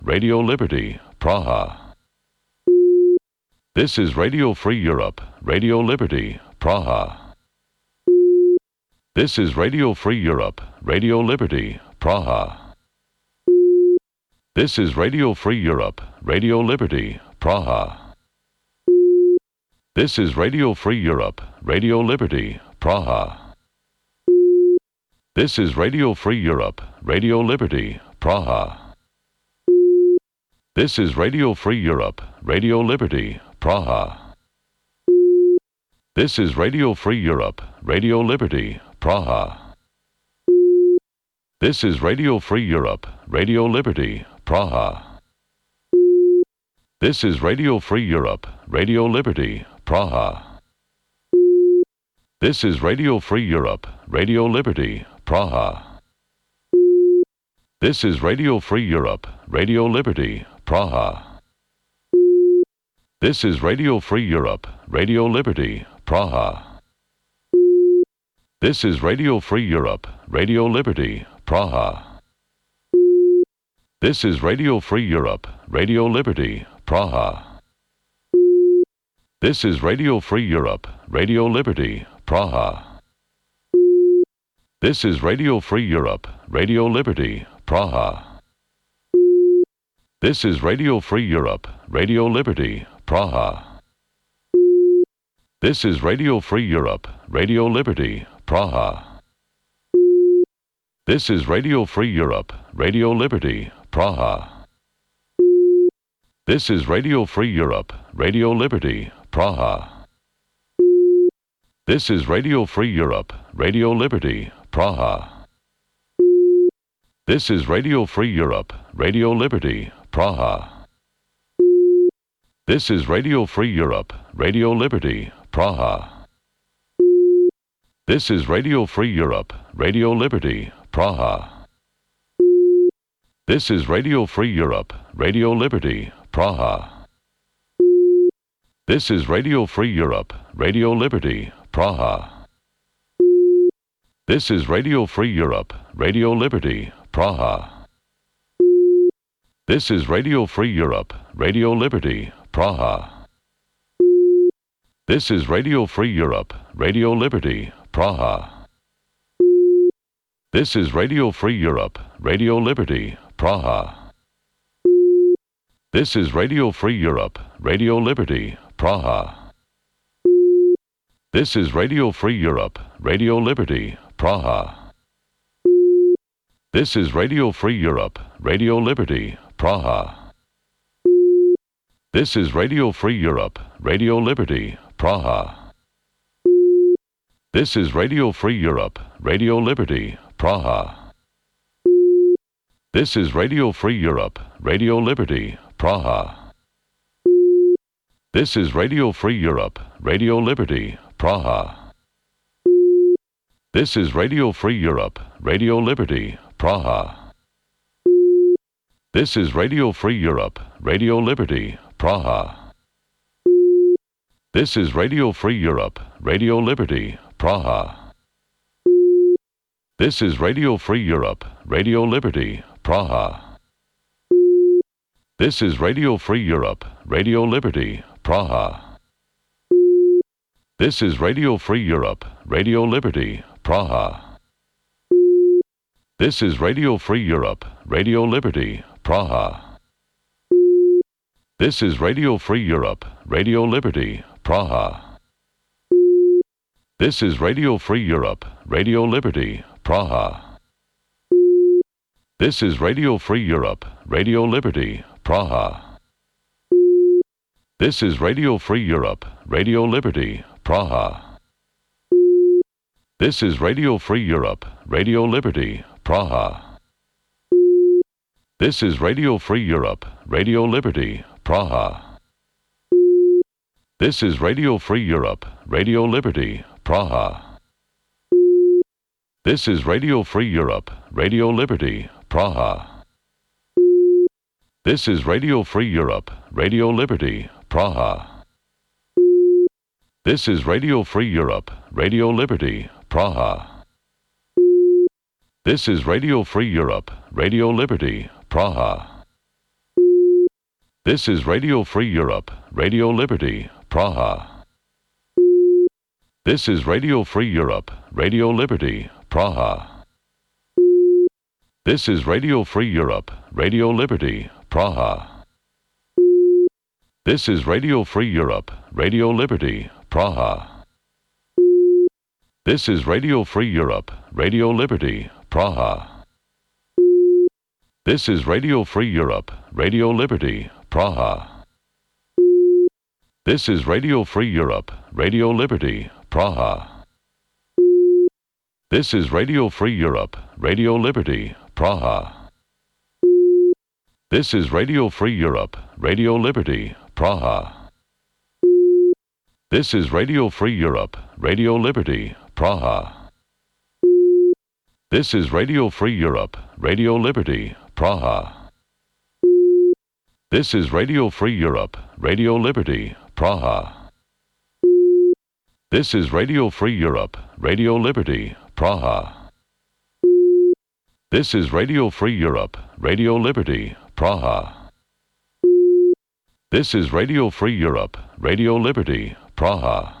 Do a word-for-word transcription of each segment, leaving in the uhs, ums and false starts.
Radio Liberty, Praha. This is Radio Free Europe, Radio Liberty, Praha. This is Radio Free Europe, Radio Liberty, Praha. This is Radio Free Europe, Radio Liberty, Praha. This is Radio Free Europe, Radio Liberty, Praha. This is Radio Free Europe, Radio Liberty, Praha. This is Radio Free Europe, Radio Liberty, Praha. This is Radio Free Europe, Radio Liberty, Praha. This is Radio Free Europe, Radio Liberty, Praha. This is Radio Free Europe, Radio Liberty, Praha. This is Radio Free Europe, Radio Liberty, Praha. This is Radio Free Europe, Radio Liberty, Praha. This is Radio Free Europe, Radio Liberty, Praha. This is Radio Free Europe, Radio Liberty, Praha. This is Radio Free Europe, Radio Liberty, Praha. This is Radio Free Europe, Radio Liberty, Praha. This is Radio Free Europe, Radio Liberty, Praha. This is Radio Free Europe, Radio Liberty, Praha. This is Radio Free Europe, Radio Liberty, Praha. This is Radio Free Europe, Radio Liberty, Praha. This is Radio Free Europe, Radio Liberty, Praha. This is Radio Free Europe, Radio Liberty, Praha. This is Radio Free Europe, Radio Liberty, Praha. This is Radio Free Europe, Radio Liberty, Praha. This is Radio Free Europe, Radio Liberty, Praha. This is Radio Free Europe, Radio Liberty, Praha. This is Radio Free Europe, Radio Liberty, Praha. This is Radio Free Europe, Radio Liberty, Praha. This is Radio Free Europe, Radio Liberty, Praha. This is Radio Free Europe, Radio Liberty, Praha. This is Radio Free Europe, Radio Liberty, Praha. This is Radio Free Europe, Radio Liberty, Praha. This is Radio Free Europe, Radio Liberty, Praha. This is Radio Free Europe, Radio Liberty, Praha. This is Radio Free Europe, Radio Liberty, Praha. This is Radio Free Europe, Radio Liberty, Praha. This is Radio Free Europe, Radio Liberty, Praha. This is Radio Free Europe, Radio Liberty, Praha. This is Radio Free Europe, Radio Liberty, Praha. This is Radio Free Europe, Radio Liberty, Praha. This is Radio Free Europe, Radio Liberty, Praha. This is Radio Free Europe, Radio Liberty, Praha. This is Radio Free Europe, Radio Liberty, Praha. This is Radio Free Europe, Radio Liberty, Praha. This is Radio Free Europe, Radio Liberty, Praha. This is Radio Free Europe, Radio Liberty, Praha. This is Radio Free Europe, Radio Liberty, Praha. This is Radio Free Europe, Radio Liberty, Praha. This is Radio Free Europe, Radio Liberty, Praha. This is Radio Free Europe, Radio Liberty, Praha. This is Radio Free Europe, Radio Liberty, Praha. This is Radio Free Europe, Radio Liberty, Praha. This is Radio Free Europe, Radio Liberty, Praha. This is Radio Free Europe, Radio Liberty, Praha. This is Radio Free Europe, Radio Liberty, Praha. This is Radio Free Europe, Radio Liberty, Praha. This is Radio Free Europe, Radio Liberty, Praha. This is Radio Free Europe, Radio Liberty, Praha. This is Radio Free Europe, Radio Liberty, Praha. This is Radio Free Europe, Radio Liberty, Praha. This is Radio Free Europe, Radio Liberty, Praha. This is Radio Free Europe, Radio Liberty, Praha. This is Radio Free Europe, Radio Liberty, Praha. This is Radio Free Europe, Radio Liberty, Praha. This is Radio Free Europe, Radio Liberty, Praha. This is Radio Free Europe, Radio Liberty, Praha. This is Radio Free Europe, Radio Liberty, Praha. This is Radio Free Europe, Radio Liberty, Praha. This is Radio Free Europe, Radio Liberty, Praha. This is Radio Free Europe, Radio Liberty, Praha. This is Radio Free Europe, Radio Liberty, Praha.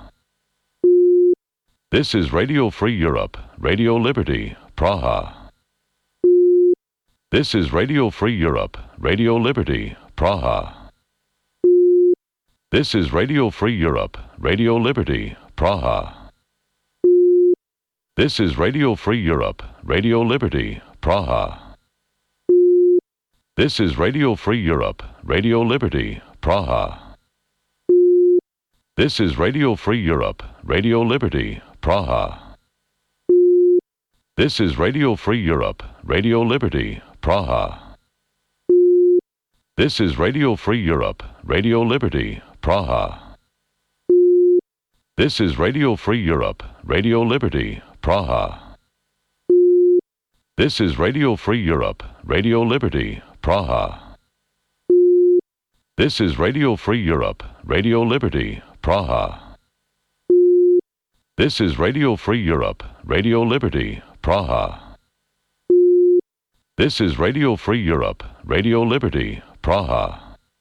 This is Radio Free Europe, Radio Liberty, Praha. This is Radio Free Europe, Radio Liberty, Praha. This is Radio Free Europe, Radio Liberty, Praha. This is Radio Free Europe, Radio Liberty, Praha. This is Radio Free Europe, Radio Liberty, Praha. This is Radio Free Europe, Radio Liberty, Praha. This is Radio Free Europe, Radio Liberty, Praha. This is Radio Free Europe, Radio Liberty, Praha. This is Radio Free Europe, Radio Liberty, Praha. This is Radio Free Europe, Radio Liberty, Praha. This is Radio Free Europe, Radio Liberty, Praha. This is Radio Free Europe, Radio Liberty, Praha. This is Radio Free Europe, Radio Liberty, Praha.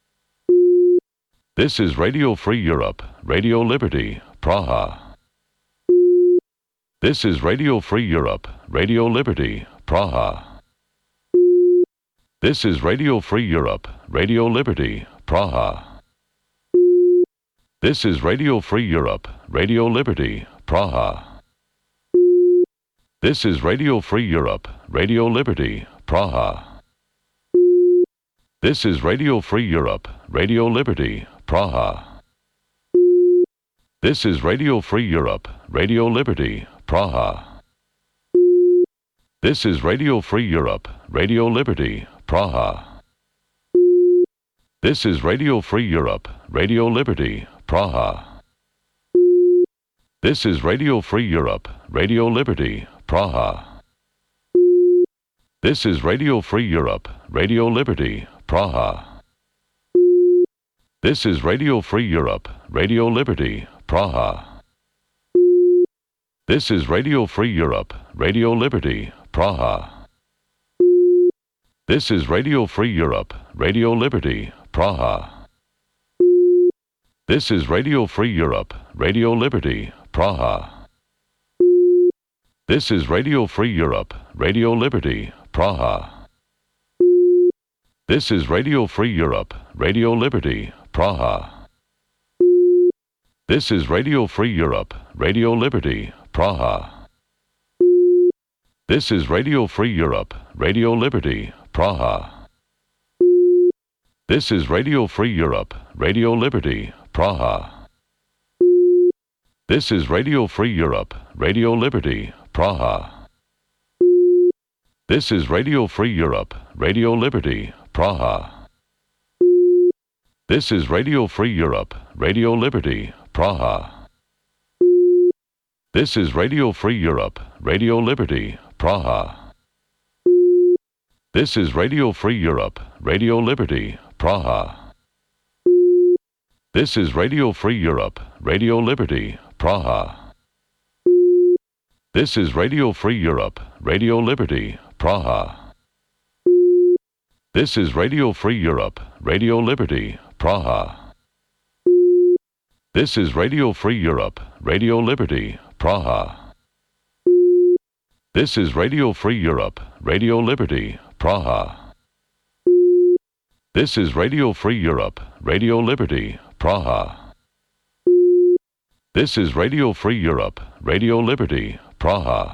This is Radio Free Europe, Radio Liberty, Praha. This is Radio Free Europe, Radio Liberty, Praha. This is Radio Free Europe, Radio Liberty, Praha. This is Radio Free Europe, Radio Liberty, Praha. This is Radio Free Europe, Radio Liberty, Praha. This is Radio Free Europe, Radio Liberty, Praha. This is Radio Free Europe, Radio Liberty, Praha. This is Radio Free Europe, Radio Liberty, Praha. This is Radio Free Europe, Radio Liberty, Praha. This is Radio Free Europe, Radio Liberty, Praha. This is Radio Free Europe, Radio Liberty, Praha. This is Radio Free Europe, Radio Liberty, Praha. This is Radio Free Europe, Radio Liberty, Praha. This is Radio Free Europe, Radio Liberty, Praha. This is Radio Free Europe, Radio Liberty, Praha. This is Radio Free Europe, Radio Liberty, Praha. This is Radio Free Europe, Radio Liberty, Praha. This is Radio Free Europe, Radio Liberty, Praha. This is Radio Free Europe, Radio Liberty, Praha. This is Radio Free Europe, Radio Liberty, Praha. This is Radio Free Europe, Radio Liberty, Praha. This is Radio Free Europe, Radio Liberty, Praha. This is Radio Free Europe, Radio Liberty, Praha. This is Radio Free Europe, Radio Liberty, Praha. This is Radio Free Europe, Radio Liberty, Praha. This is Radio Free Europe, Radio Liberty, Praha. This is Radio Free Europe, Radio Liberty, Praha. This is Radio Free Europe, Radio Liberty, Praha. This is Radio Free Europe, Radio Liberty, Praha. This is Radio Free Europe, Radio Liberty, Praha. This is Radio Free Europe, Radio Liberty, Praha. This is Radio Free Europe, Radio Liberty, Praha.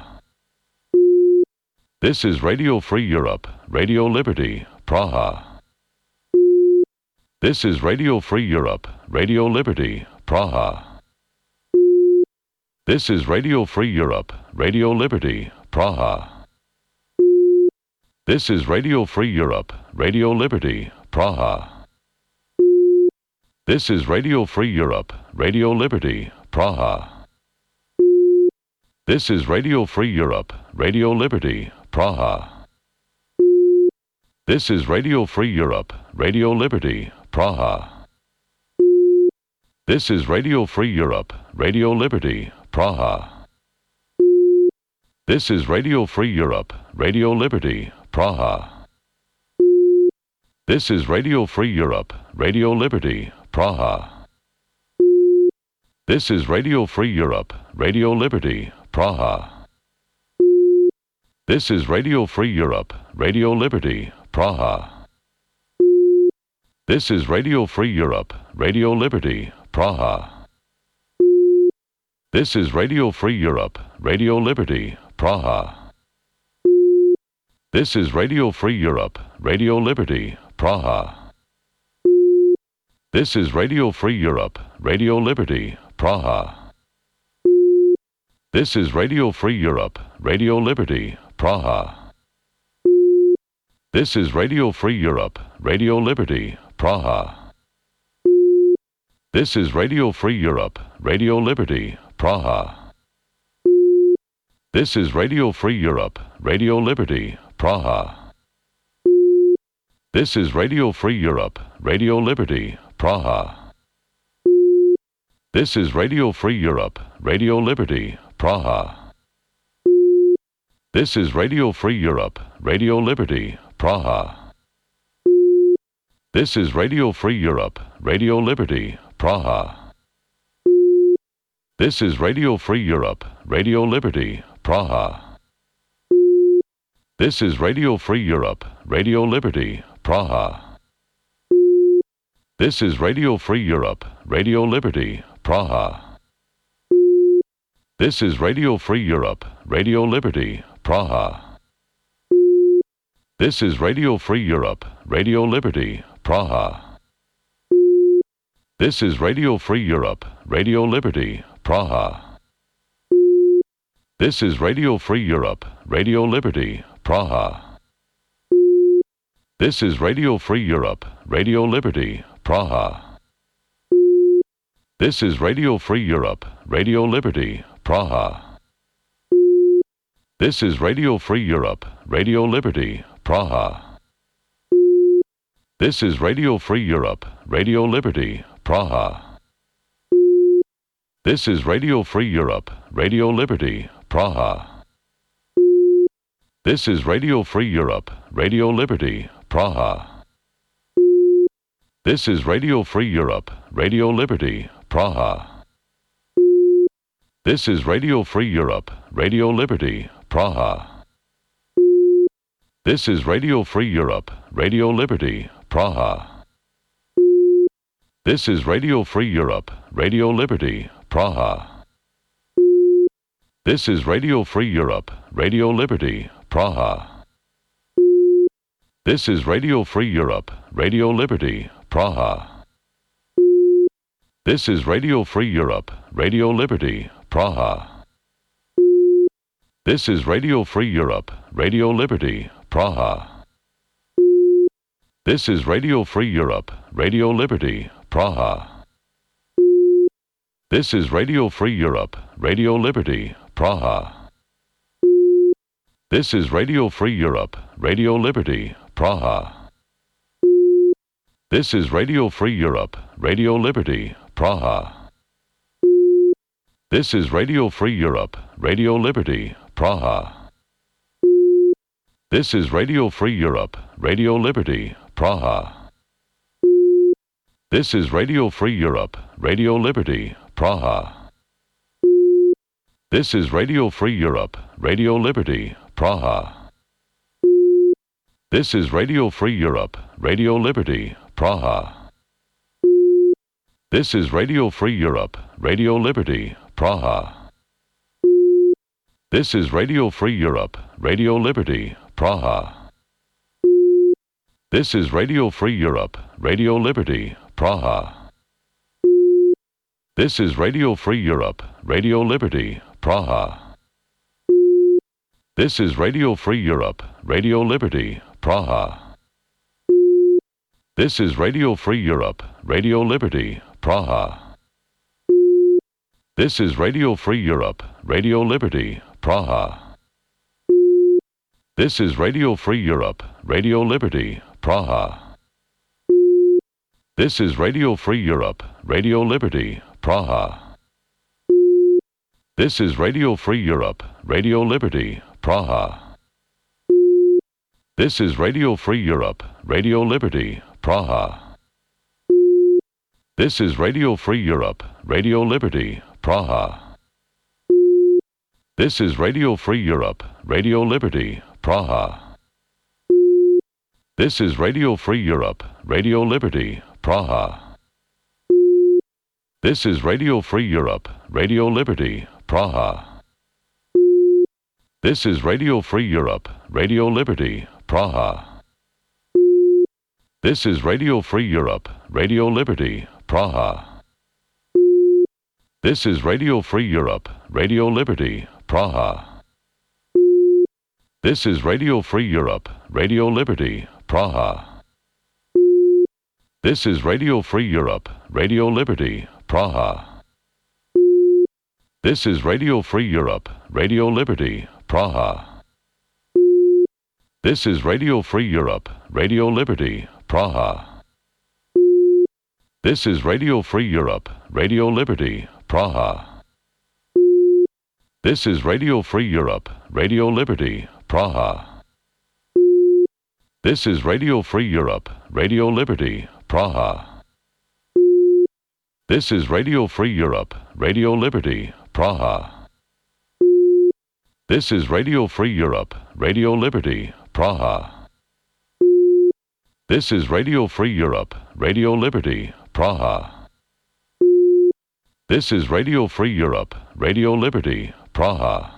This is Radio Free Europe, Radio Liberty, Praha. This is Radio Free Europe, Radio Liberty, Praha. This is Radio Free Europe, Radio Liberty, Praha. This is Radio Free Europe, Radio Liberty, Praha. This is Radio Free Europe, Radio Liberty, Praha. This is Radio Free Europe, Radio Liberty, Praha. This is Radio Free Europe, Radio Liberty, Praha. This is Radio Free Europe, Radio Liberty, Praha. This is Radio Free Europe, Radio Liberty, Praha. This is Radio Free Europe, Radio Liberty, Praha. This is Radio Free Europe, Radio Liberty, Praha. This is Radio Free Europe, Radio Liberty, Praha. This is Radio Free Europe, Radio Liberty, Praha. This is Radio Free Europe, Radio Liberty, Praha. This is Radio Free Europe, Radio Liberty, Praha. This is Radio Free Europe, Radio Liberty, Praha. This is Radio Free Europe, Radio Liberty, Praha. This is Radio Free Europe, Radio Liberty, Praha. This is Radio Free Europe, Radio Liberty, Praha. This is Radio Free Europe, Radio Liberty, Praha. This is Radio Free Europe, Radio Liberty, Praha. This is Radio Free Europe, Radio Liberty, Praha. This is Radio Free Europe, Radio Liberty, Praha. This is Radio Free Europe, Radio Liberty, Praha. This is Radio Free Europe, Radio Liberty, Praha. This is Radio Free Europe, Radio Liberty, Praha. This is Radio Free Europe, Radio Liberty, Praha. This is Radio Free Europe, Radio Liberty, Praha. This is Radio Free Europe, Radio Liberty, Praha. This is Radio Free Europe, Radio Liberty, Praha. This is Radio Free Europe, Radio Liberty, Praha. This is Radio Free Europe, Radio Liberty, Praha. This is Radio Free Europe, Radio Liberty, Praha. This is Radio Free Europe, Radio Liberty, Praha. This is Radio Free Europe, Radio Liberty, Praha. This is Radio Free Europe, Radio Liberty, Praha. This is Radio Free Europe, Radio Liberty, Praha. This is Radio Free Europe, Radio Liberty, Praha. This is Radio Free Europe, Radio Liberty, Praha. This is Radio Free Europe, Radio Liberty, Praha. This is Radio Free Europe, Radio Liberty, Praha. This is Radio Free Europe, Radio Liberty, Praha. This is Radio Free Europe, Radio Liberty, Praha. This is Radio Free Europe, Radio Liberty, Praha. This is Radio Free Europe, Radio Liberty, Praha. This is Radio Free Europe, Radio Liberty, Praha. This is Radio Free Europe, Radio Liberty, Praha. This is Radio Free Europe, Radio Liberty, Praha. This is Radio Free Europe, Radio Liberty, Praha. This is Radio Free Europe, Radio Liberty, Praha. This is Radio Free Europe, Radio Liberty, Praha. This is Radio Free Europe, Radio Liberty, Praha. This is Radio Free Europe, Radio Liberty, Praha. This is Radio Free Europe, Radio Liberty, Praha. This is Radio Free Europe, Radio Liberty, Praha. This is Radio Free Europe, Radio Liberty, Praha. This is Radio Free Europe, Radio Liberty, Praha. This is Radio Free Europe, Radio Liberty, Praha. This is Radio Free Europe, Radio Liberty, Praha. This is Radio Free Europe, Radio Liberty, Praha. This is Radio Free Europe, Radio Liberty, Praha. This is Radio Free Europe, Radio Liberty, Praha. This is Radio Free Europe, Radio Liberty, Praha. This is Radio Free Europe, Radio Liberty, Praha. This is Radio Free Europe, Radio Liberty, Praha. This is Radio Free Europe, Radio Liberty, Praha. This is Radio Free Europe, Radio Liberty, Praha. This is Radio Free Europe, Radio Liberty, Praha. This is Radio Free Europe, Radio Liberty, Praha. This is Radio Free Europe, Radio Liberty, Praha. This is Radio Free Europe, Radio Liberty, Praha. This is Radio Free Europe, Radio Liberty, Praha. This is Radio Free Europe, Radio Liberty, Praha. This is Radio Free Europe, Radio Liberty, Praha. This is Radio Free Europe, Radio Liberty, Praha. This is Radio Free Europe, Radio Liberty, Praha. This is Radio Free Europe, Radio Liberty, Praha. This is Radio Free Europe, Radio Liberty, Praha. This is Radio Free Europe, Radio Liberty, Praha. This is Radio Free Europe, Radio Liberty, Praha. This is Radio Free Europe, Radio Liberty, Praha. This is Radio Free Europe, Radio Liberty, Praha. This is Radio Free Europe, Radio Liberty, Praha.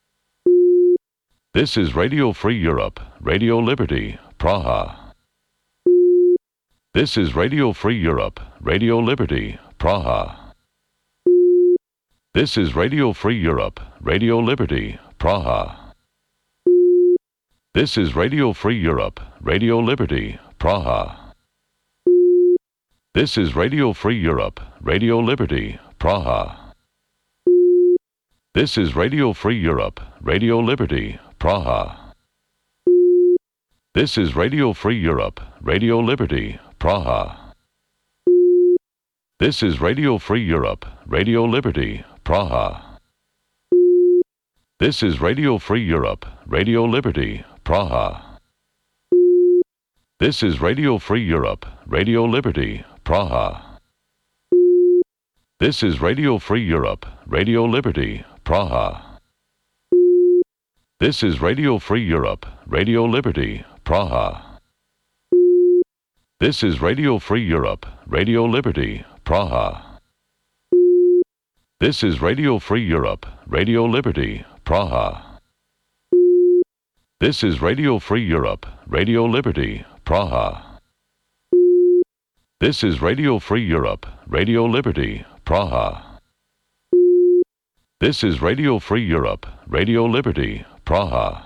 This is Radio Free Europe, Radio Liberty, Praha. This is Radio Free Europe, Radio Liberty, Praha. This is Radio Free Europe, Radio Liberty, Praha. This is Radio Free Europe, Radio Liberty, Praha. This is Radio Free Europe, Radio Liberty, Praha. This is Radio Free Europe, Radio Liberty, Praha. This is Radio Free Europe, Radio Liberty, Praha. This is Radio Free Europe, Radio Liberty, Praha. This is Radio Free Europe, Radio Liberty, Praha. This is Radio Free Europe, Radio Liberty, Praha. This is Radio Free Europe, Radio Liberty, Praha. This is Radio Free Europe, Radio Liberty, Praha. This is Radio Free Europe, Radio Liberty, Praha. This is Radio Free Europe, Radio Liberty, Praha. This is Radio Free Europe, Radio Liberty, Praha. This is Radio Free Europe, Radio Liberty, Praha. This is Radio Free Europe, Radio Liberty, Praha.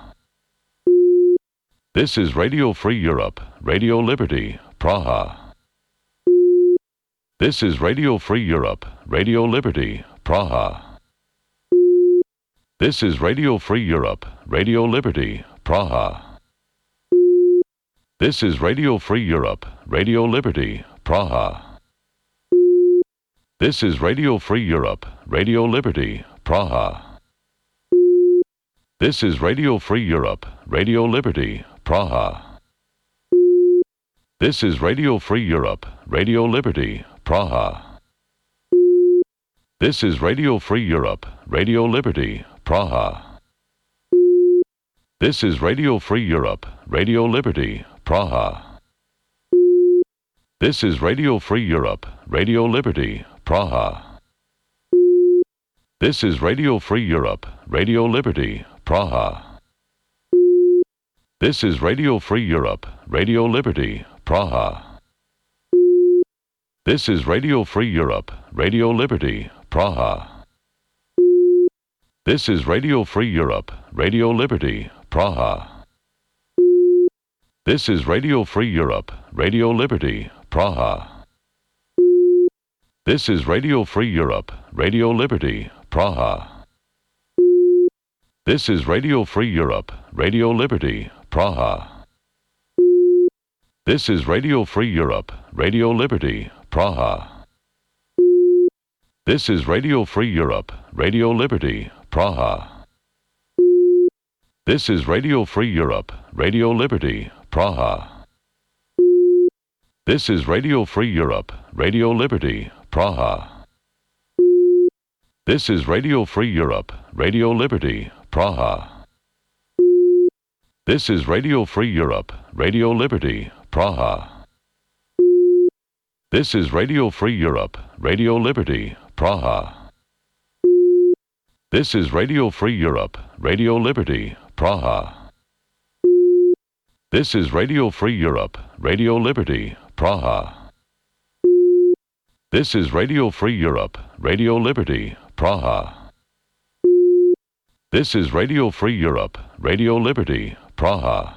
This is Radio Free Europe, Radio Liberty, Praha. This is Radio Free Europe, Radio Liberty, Praha. This is Radio Free Europe, Radio Liberty, Praha. This is Radio Free Europe, Radio Liberty, Praha. This is Radio Free Europe, Radio Liberty, Praha. This is Radio Free Europe, Radio Liberty, Praha. This is Radio Free Europe, Radio Liberty, Praha. This is Radio Free Europe, Radio Liberty, Praha. This is Radio Free Europe, Radio Liberty, Praha. This is Radio Free Europe, Radio Liberty, Praha. This is Radio Free Europe, Radio Liberty, Praha. This is Radio Free Europe, Radio Liberty, Praha. This is Radio Free Europe, Radio Liberty, Praha. This is Radio Free Europe, Radio Liberty, Praha. This is Radio Free Europe, Radio Liberty, Praha. This is Radio Free Europe, Radio Liberty, Praha. This is Radio Free Europe, Radio Liberty, Praha. This is Radio Free Europe, Radio Liberty, Praha. This is Radio Free Europe, Radio Liberty, Praha. This is Radio Free Europe, Radio Liberty, Praha. This is Radio Free Europe, Radio Liberty, Praha. This is Radio Free Europe, Radio Liberty, Praha. This is Radio Free Europe, Radio Liberty, Praha. This is Radio Free Europe, Radio Liberty, Praha. This is Radio Free Europe, Radio Liberty, Praha. This is Radio Free Europe, Radio Liberty, Praha. This is Radio Free Europe, Radio Liberty, Praha. This is Radio Free Europe, Radio Liberty, Praha.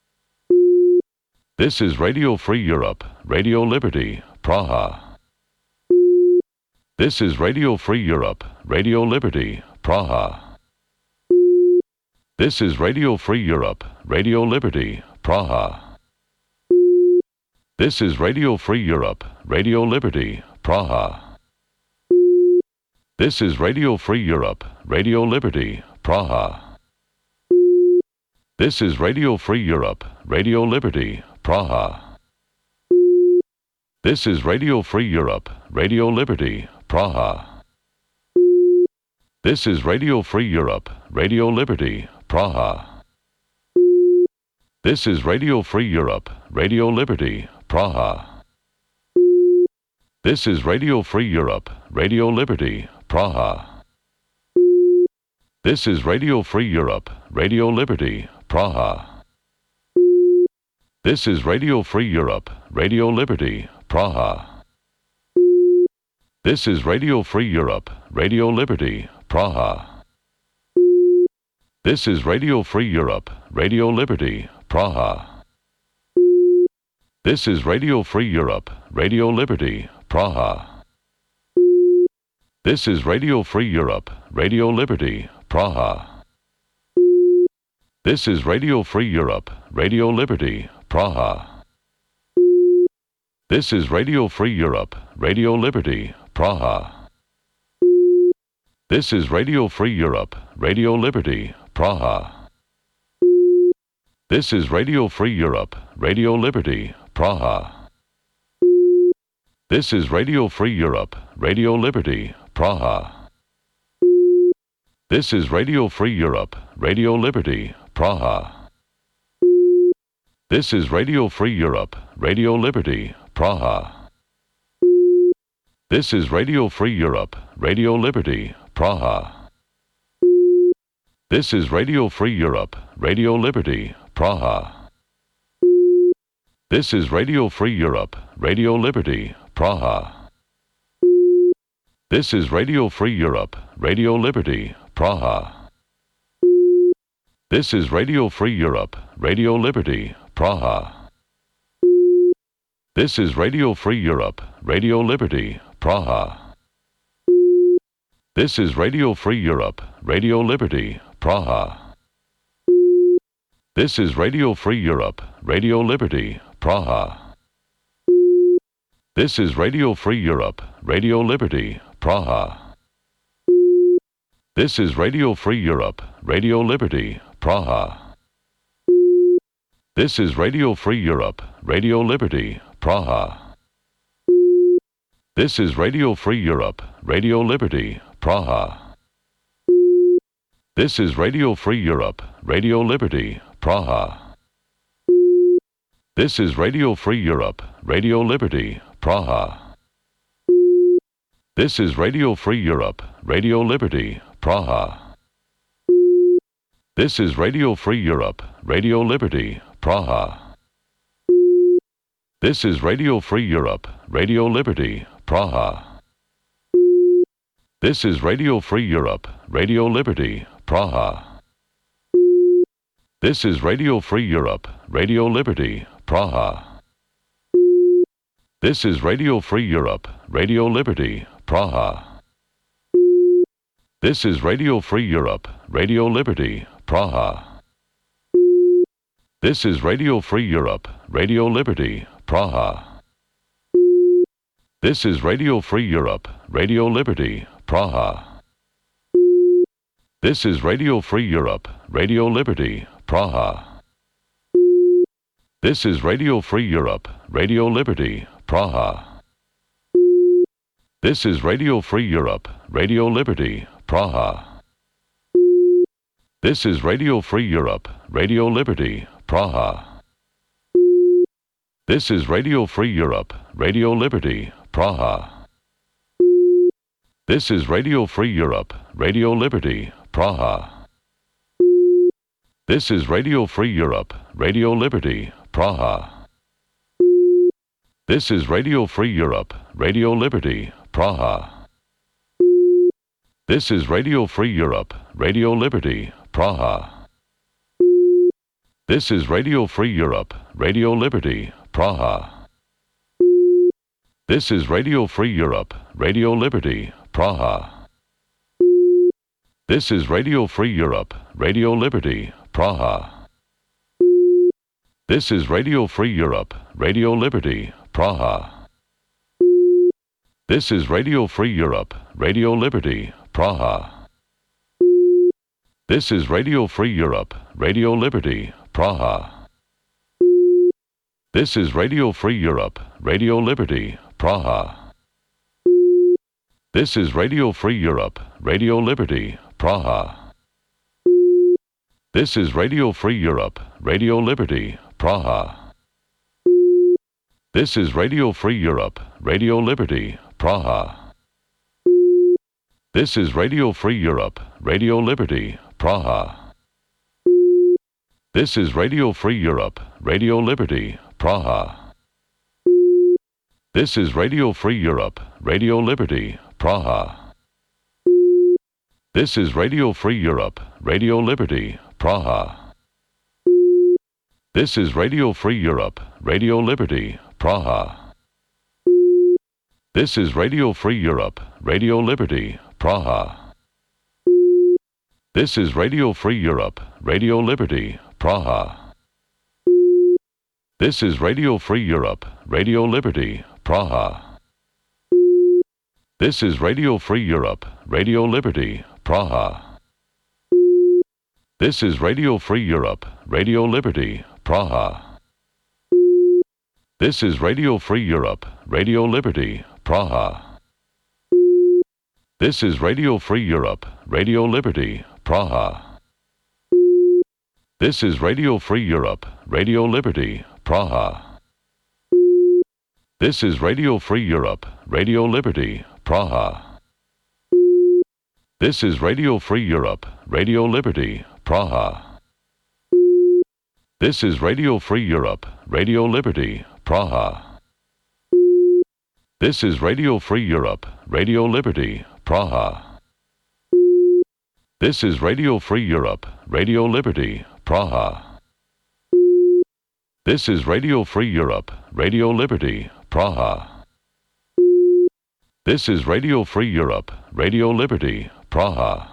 This is Radio Free Europe, Radio Liberty, Praha. This is Radio Free Europe, Radio Liberty, Praha. This is Radio Free Europe, Radio Liberty, Praha. This is Radio Free Europe, Radio Liberty, Praha. This is Radio Free Europe, Radio Liberty, Praha. This is Radio Free Europe, Radio Liberty, Praha. This is Radio Free Europe, Radio Liberty, Praha. This is Radio Free Europe, Radio Liberty, Praha. This is Radio Free Europe, Radio Liberty, Praha. This is Radio Free Europe, Radio Liberty, Praha. This is Radio Free Europe, Radio Liberty, Praha. This is Radio Free Europe, Radio Liberty, Praha. This is Radio Free Europe, Radio Liberty, Praha. This is Radio Free Europe, Radio Liberty, Praha. This is Radio Free Europe, Radio Liberty, Praha. This is Radio Free Europe, Radio Liberty, Praha. This is Radio Free Europe, Radio Liberty, Praha. This is Radio Free Europe, Radio Liberty, Praha. This is Radio Free Europe, Radio Liberty, Praha. This is Radio Free Europe, Radio Liberty, Praha. This is Radio Free Europe, Radio Liberty, Praha. This is Radio Free Europe, Radio Liberty, Praha. This is Radio Free Europe, Radio Liberty, Praha. This is Radio Free Europe, Radio Liberty, Praha. This is Radio Free Europe, Radio Liberty, Praha. This is Radio Free Europe, Radio Liberty, Praha. This is Radio Free Europe, Radio Liberty, Praha. This is Radio Free Europe, Radio Liberty, Praha. This is Radio Free Europe, Radio Liberty, Praha. This is Radio Free Europe, Radio Liberty, Praha. This is Radio Free Europe, Radio Liberty, Praha. This is Radio Free Europe, Radio Liberty, Praha. This is Radio Free Europe, Radio Liberty, Praha. This is Radio Free Europe, Radio Liberty, Praha. This is Radio Free Europe, Radio Liberty, Praha. This is Radio Free Europe, Radio Liberty, Praha. This is Radio Free Europe, Radio Liberty, Praha. This is Radio Free Europe, Radio Liberty, Praha. This is Radio Free Europe, Radio Liberty, Praha. This is Radio Free Europe, Radio Liberty, Praha. This is Radio Free Europe, Radio Liberty, Praha. This is Radio Free Europe, Radio Liberty, Praha. This is Radio Free Europe, Radio Liberty, Praha. This is Radio Free Europe, Radio Liberty, Praha. This is Radio Free Europe, Radio Liberty, Praha. This is Radio Free Europe, Radio Liberty, Praha. This is Radio Free Europe, Radio Liberty, Praha. This is Radio Free Europe, Radio Liberty, Praha. This is Radio Free Europe, Radio Liberty, Praha. This is Radio Free Europe, Radio Liberty, Praha. This is Radio Free Europe, Radio Liberty, Praha. This is Radio Free Europe, Radio Liberty, Praha. This is Radio Free Europe, Radio Liberty, Praha. This is Radio Free Europe, Radio Liberty, Praha. This is Radio Free Europe, Radio Liberty, Praha. This is Radio Free Europe, Radio Liberty, Praha. This is Radio Free Europe, Radio Liberty, Praha. This is Radio Free Europe, Radio Liberty, Praha. This is Radio Free Europe, Radio Liberty, Praha. This is Radio Free Europe, Radio Liberty, Praha. This is Radio Free Europe, Radio Liberty, Praha. This is Radio Free Europe, Radio Liberty, Praha. This is Radio Free Europe, Radio Liberty, Praha. This is Radio Free Europe, Radio Liberty, Praha. This is Radio Free Europe, Radio Liberty, Praha. This is Radio Free Europe, Radio Liberty, Praha. This is Radio Free Europe, Radio Liberty, Praha. This is Radio Free Europe, Radio Liberty, Praha. This is Radio Free Europe, Radio Liberty, Praha. This is Radio Free Europe, Radio Liberty, Praha. This is Radio Free Europe, Radio Liberty, Praha. This is Radio Free Europe, Radio Liberty, Praha. This is Radio Free Europe, Radio Liberty, Praha. This is Radio Free Europe, Radio Liberty, Praha. This is Radio Free Europe, Radio Liberty, Praha. This is Radio Free Europe, Radio Liberty, Praha. This is Radio Free Europe, Radio Liberty, Praha. This is Radio Free Europe, Radio Liberty, Praha. This is Radio Free Europe, Radio Liberty, Praha. This is Radio Free Europe, Radio Liberty, Praha. This is Radio Free Europe, Radio Liberty, Praha. This is Radio Free Europe, Radio Liberty, Praha. This is Radio Free Europe, Radio Liberty, Praha. This is Radio Free Europe, Radio Liberty, Praha. This is Radio Free Europe, Radio Liberty, Praha.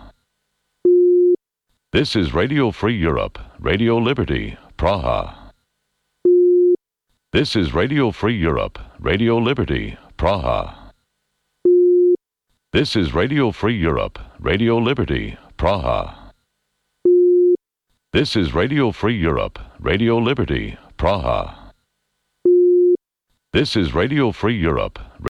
This is Radio Free Europe, Radio Liberty, Praha. This is Radio Free Europe, Radio Liberty, Praha. This is Radio Free Europe, Radio Liberty, Praha. This is Radio Free Europe, Radio Liberty, Praha. This is Radio Free Europe.